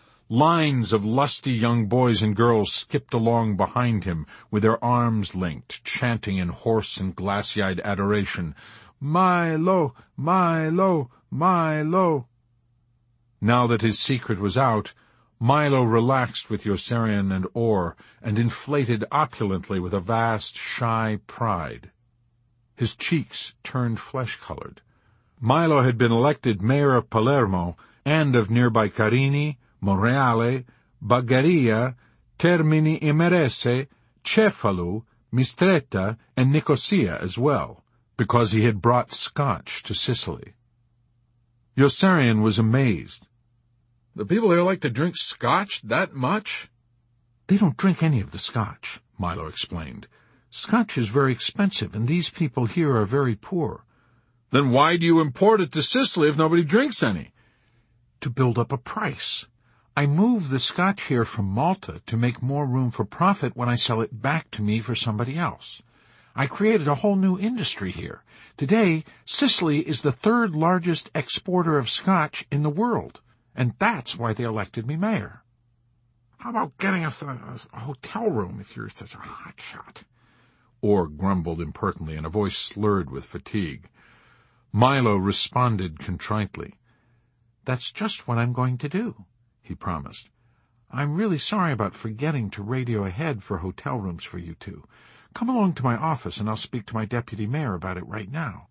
A: Lines of lusty young boys and girls skipped along behind him, with their arms linked, chanting in hoarse and glassy-eyed adoration, "Milo, Milo, Milo." Now that his secret was out, Milo relaxed with Yossarian and Orr, and inflated opulently with a vast, shy pride. His cheeks turned flesh-colored. Milo had been elected mayor of Palermo, and of nearby Carini, Monreale, Bagheria, Termini Imerese, Cefalu, Mistretta, and Nicosia as well, because he had brought Scotch to Sicily. Yossarian was amazed. "The people here like to drink Scotch that much?" "They don't drink any of the Scotch," Milo explained. "Scotch is very expensive, and these people here are very poor." "Then why do you import it to Sicily if nobody drinks any?" "To build up a price. I move the Scotch here from Malta to make more room for profit when I sell it back to me for somebody else. I created a whole new industry here. Today, Sicily is the third largest exporter of Scotch in the world, and that's why they elected me mayor." "How about getting us a hotel room if you're such a hotshot?" Orr grumbled impertinently in a voice slurred with fatigue. Milo responded contritely. "That's just what I'm going to do," he promised. "I'm really sorry about forgetting to radio ahead for hotel rooms for you two. Come along to my office and I'll speak to my deputy mayor about it right now."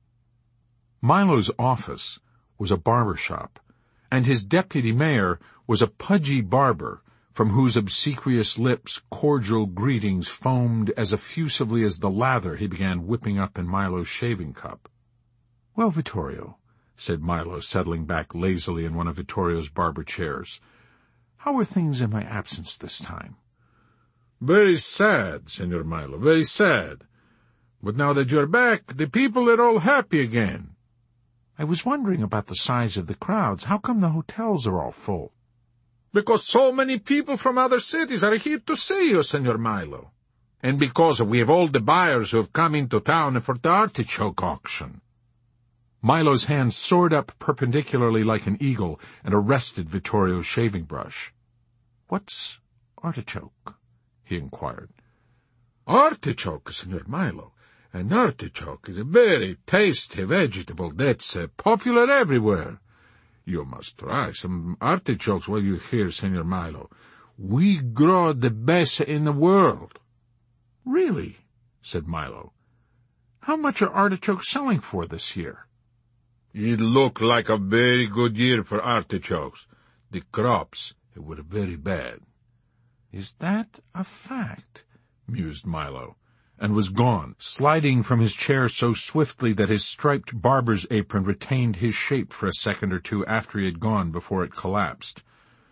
A: Milo's office was a barber shop, and his deputy mayor was a pudgy barber from whose obsequious lips cordial greetings foamed as effusively as the lather he began whipping up in Milo's shaving cup. "Well, Vittorio," said Milo, settling back lazily in one of Vittorio's barber chairs, "how are things in my absence this time?" "Very sad, Senor Milo, very sad. But now that you're back, the people are all happy again." "I was wondering about the size of the crowds. How come the hotels are all full?" "Because so many people from other cities are here to see you, Senor Milo. And because we have all the buyers who have come into town for the artichoke auction." Milo's hand soared up perpendicularly like an eagle and arrested Vittorio's shaving brush. "What's artichoke?" he inquired. "Artichoke, Senor Milo. An artichoke is a very tasty vegetable that's popular everywhere. You must try some artichokes while you're here, Senor Milo. We grow the best in the world." "Really?" said Milo. "How much are artichokes selling for this year?" "It looked like a very good year for artichokes. The crops were very bad." "Is that a fact?" mused Milo. and was gone, sliding from his chair so swiftly that his striped barber's apron retained his shape for a second or two after he had gone before it collapsed.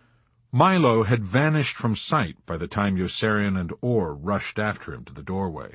A: Milo had vanished from sight by the time Yossarian and Orr rushed after him to the doorway.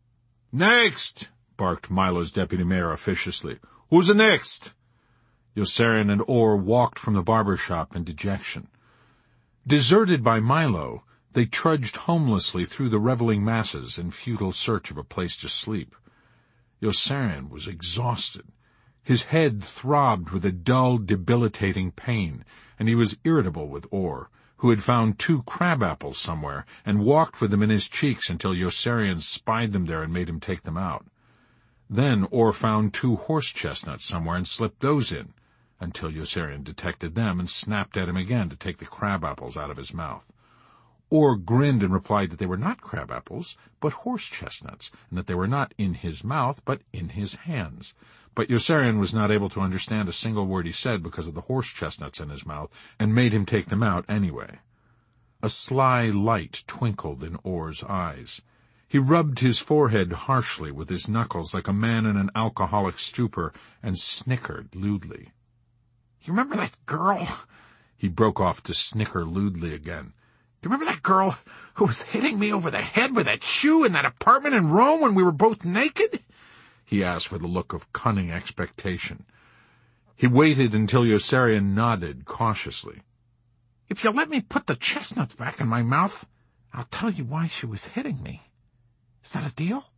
A: "Next!" barked Milo's deputy mayor officiously. "Who's the next?" Yossarian and Orr walked from the barber shop in dejection. Deserted by Milo, they trudged homelessly through the reveling masses in futile search of a place to sleep. Yossarian was exhausted. His head throbbed with a dull, debilitating pain, and he was irritable with Orr, who had found 2 crab apples somewhere and walked with them in his cheeks until Yossarian spied them there and made him take them out. Then Orr found 2 horse chestnuts somewhere and slipped those in, until Yossarian detected them and snapped at him again to take the crab apples out of his mouth. Orr grinned and replied that they were not crab apples, but horse chestnuts, and that they were not in his mouth, but in his hands. But Yossarian was not able to understand a single word he said because of the horse chestnuts in his mouth, and made him take them out anyway. A sly light twinkled in Orr's eyes. He rubbed his forehead harshly with his knuckles like a man in an alcoholic stupor, and snickered lewdly. "You remember that girl?" He broke off to snicker lewdly again. "Do you remember that girl who was hitting me over the head with that shoe in that apartment in Rome when we were both naked?" he asked with a look of cunning expectation. He waited until Yossarian nodded cautiously. "If you'll let me put the chestnuts back in my mouth, I'll tell you why she was hitting me. Is that a deal?"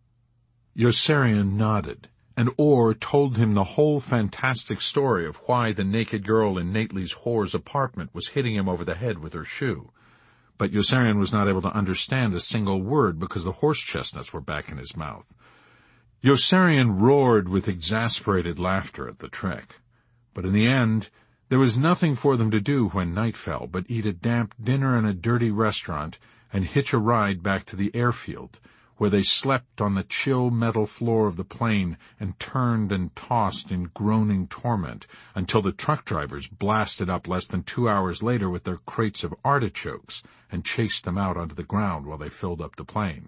A: Yossarian nodded, and Orr told him the whole fantastic story of why the naked girl in Nately's whore's apartment was hitting him over the head with her shoe. But Yossarian was not able to understand a single word because the horse chestnuts were back in his mouth. Yossarian roared with exasperated laughter at the trick. But in the end, there was nothing for them to do when night fell but eat a damp dinner in a dirty restaurant and hitch a ride back to the airfield, where they slept on the chill metal floor of the plane and turned and tossed in groaning torment until the truck drivers blasted up less than 2 hours later with their crates of artichokes and chased them out onto the ground while they filled up the plane.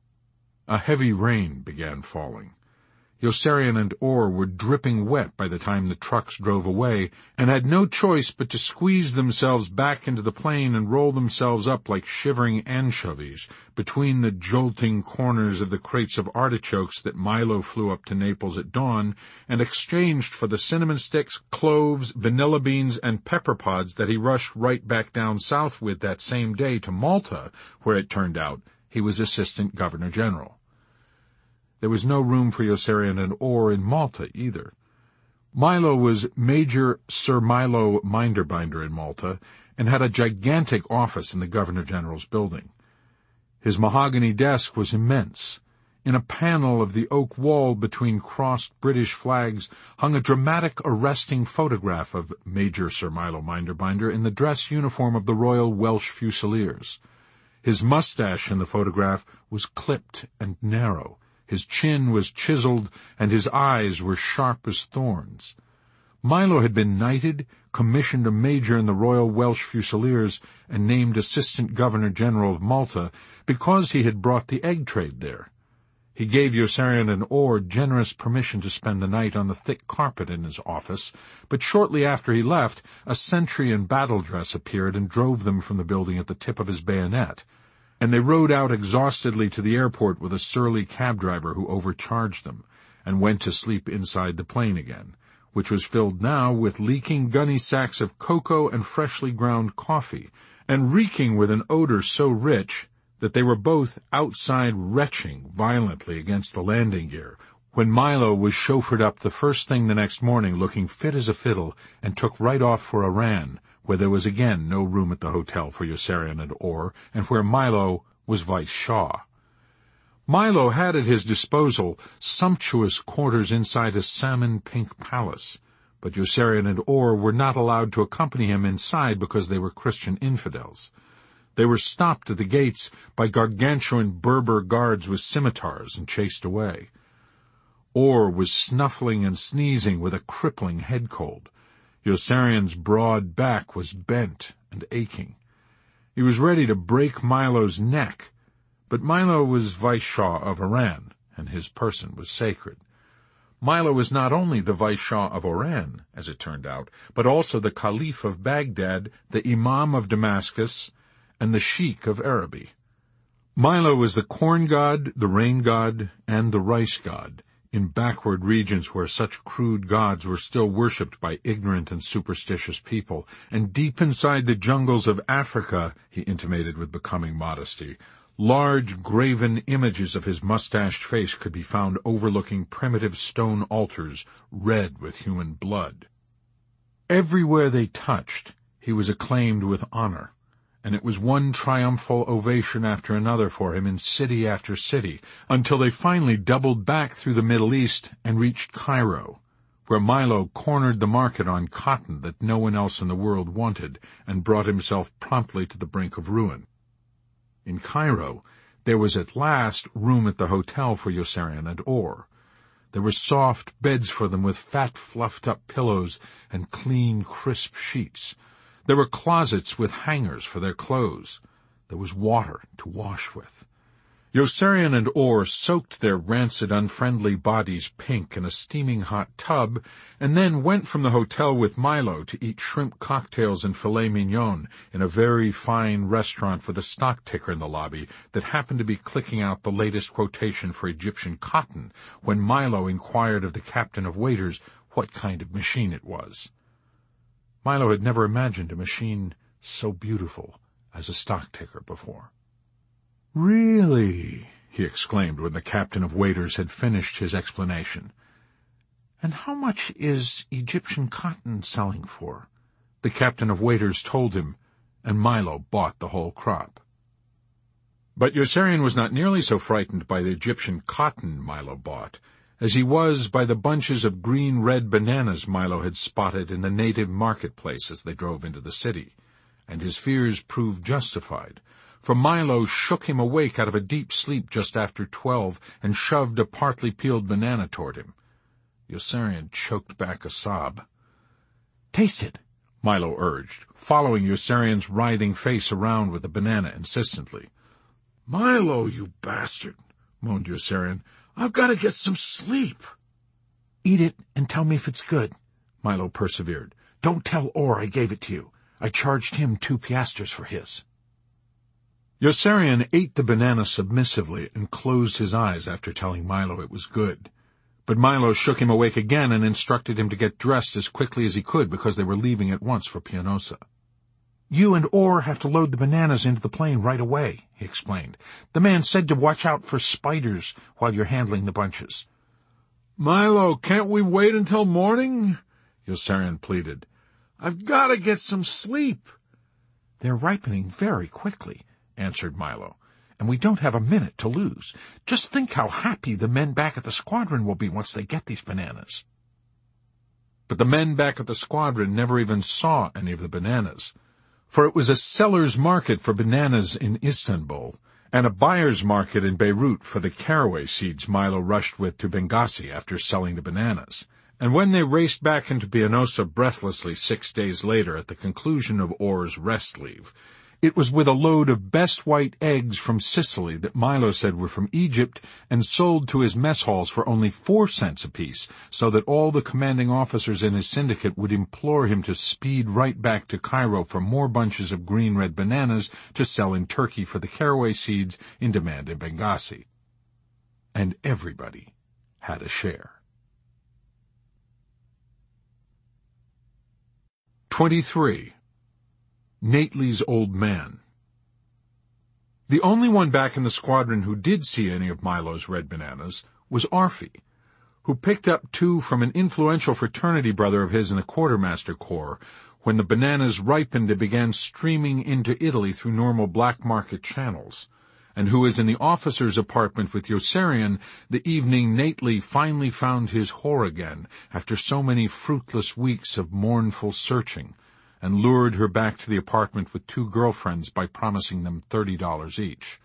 A: A heavy rain began falling. Yossarian and Orr were dripping wet by the time the trucks drove away, and had no choice but to squeeze themselves back into the plane and roll themselves up like shivering anchovies between the jolting corners of the crates of artichokes that Milo flew up to Naples at dawn and exchanged for the cinnamon sticks, cloves, vanilla beans, and pepper pods that he rushed right back down south with that same day to Malta, where it turned out he was Assistant Governor General. There was no room for Yossarian and Orr in Malta either. Milo was Major Sir Milo Minderbinder in Malta and had a gigantic office in the Governor-General's building. His mahogany desk was immense. In a panel of the oak wall between crossed British flags hung a dramatic, arresting photograph of Major Sir Milo Minderbinder in the dress uniform of the Royal Welsh Fusiliers. His mustache in the photograph was clipped and narrow. His chin was chiseled, and his eyes were sharp as thorns. Milo had been knighted, commissioned a major in the Royal Welsh Fusiliers, and named Assistant Governor-General of Malta because he had brought the egg trade there. He gave Yossarian and Orr generous permission to spend the night on the thick carpet in his office, but shortly after he left, a sentry in battle dress appeared and drove them from the building at the tip of his bayonet, and they rode out exhaustedly to the airport with a surly cab driver who overcharged them, and went to sleep inside the plane again, which was filled now with leaking gunny sacks of cocoa and freshly ground coffee, and reeking with an odor so rich that they were both outside retching violently against the landing gear, when Milo was chauffeured up the first thing the next morning looking fit as a fiddle and took right off for Iran, where there was again no room at the hotel for Yossarian and Orr, and where Milo was Vice Shah. Milo had at his disposal sumptuous quarters inside a salmon-pink palace, but Yossarian and Orr were not allowed to accompany him inside because they were Christian infidels. They were stopped at the gates by gargantuan Berber guards with scimitars and chased away. Orr was snuffling and sneezing with a crippling head cold. Yossarian's broad back was bent and aching. He was ready to break Milo's neck, But Milo was Vice-Shah of Iran, and his person was sacred. Milo was not only the Vice-Shah of Iran, as it turned out, but also the Caliph of Baghdad, the Imam of Damascus, and the Sheikh of Araby. Milo was the corn god, the rain god, and the rice god, in backward regions where such crude gods were still worshipped by ignorant and superstitious people, and deep inside the jungles of Africa, he intimated with becoming modesty, large graven images of his mustached face could be found overlooking primitive stone altars red with human blood. Everywhere they touched, he was acclaimed with honor, and it was one triumphal ovation after another for him in city after city, until they finally doubled back through the Middle East and reached Cairo, where Milo cornered the market on cotton that no one else in the world wanted, and brought himself promptly to the brink of ruin. In Cairo, there was at last room at the hotel for Yossarian and Or. There were soft beds for them with fat, fluffed-up pillows and clean, crisp sheets. There were closets with hangers for their clothes. There was water to wash with. Yossarian and Or soaked their rancid, unfriendly bodies pink in a steaming hot tub, and then went from the hotel with Milo to eat shrimp cocktails and filet mignon in a very fine restaurant with a stock ticker in the lobby that happened to be clicking out the latest quotation for Egyptian cotton when Milo inquired of the captain of waiters what kind of machine it was. Milo had never imagined a machine so beautiful as a stock ticker before. "Really?" he exclaimed when the captain of waiters had finished his explanation. "And how much is Egyptian cotton selling for?" The captain of waiters told him, and Milo bought the whole crop. But Yossarian was not nearly so frightened by the Egyptian cotton Milo bought as he was by the bunches of green-red bananas Milo had spotted in the native marketplace as they drove into the city, and his fears proved justified, for Milo shook him awake out of a deep sleep just after 12 and shoved a partly peeled banana toward him. Yossarian choked back a sob. "Taste it," Milo urged, following Yossarian's writhing face around with the banana insistently. "Milo, you bastard," moaned Yossarian. "I've got to get some sleep." "Eat it and tell me if it's good," Milo persevered. "Don't tell Or I gave it to you. I charged him 2 piastres for his." Yossarian ate the banana submissively and closed his eyes after telling Milo it was good. But Milo shook him awake again and instructed him to get dressed as quickly as he could because they were leaving at once for Pianosa. "You and Or have to load the bananas into the plane right away," he explained. "The man said to watch out for spiders while you're handling the bunches." "Milo, can't we wait until morning?" Yossarian pleaded. "I've got to get some sleep." "They're ripening very quickly," answered Milo, "and we don't have a minute to lose. Just think how happy the men back at the squadron will be once they get these bananas." But the men back at the squadron never even saw any of the bananas, for it was a seller's market for bananas in Istanbul, and a buyer's market in Beirut for the caraway seeds Milo rushed with to Benghazi after selling the bananas. And when they raced back into Pianosa breathlessly 6 days later at the conclusion of Or's rest leave, it was with a load of best white eggs from Sicily that Milo said were from Egypt and sold to his mess halls for only 4 cents apiece, so that all the commanding officers in his syndicate would implore him to speed right back to Cairo for more bunches of green-red bananas to sell in Turkey for the caraway seeds in demand in Benghazi. And everybody had a share. 23. Nately's Old Man. The only one back in the squadron who did see any of Milo's red bananas was Arfi, who picked up 2 from an influential fraternity brother of his in the quartermaster corps when the bananas ripened and began streaming into Italy through normal black market channels, and who was in the officer's apartment with Yossarian the evening Nately finally found his whore again after so many fruitless weeks of mournful searching, and lured her back to the apartment with 2 girlfriends by promising them $30 each.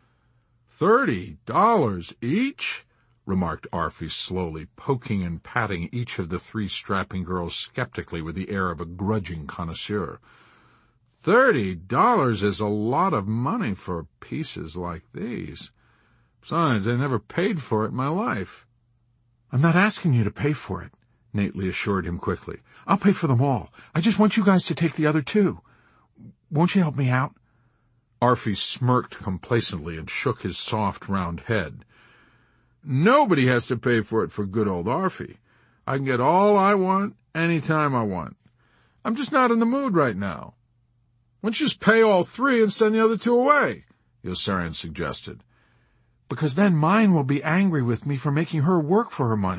A: $30 each? Remarked Arfi slowly, poking and patting each of the 3 strapping girls skeptically with the air of a grudging connoisseur. $30 is a lot of money for pieces like these. Besides, I never paid for it in my life.
B: I'm not asking you to pay for it, Nately assured him quickly. I'll pay for them all. I just want you guys to take the other two. Won't you help me out?
A: Arfie smirked complacently and shook his soft, round head. Nobody has to pay for it for good old Arfie. I can get all I want any time I want. I'm just not in the mood right now. Why don't you just pay all three and send the other two away? Yossarian suggested.
B: Because then mine will be angry with me for making her work for her money.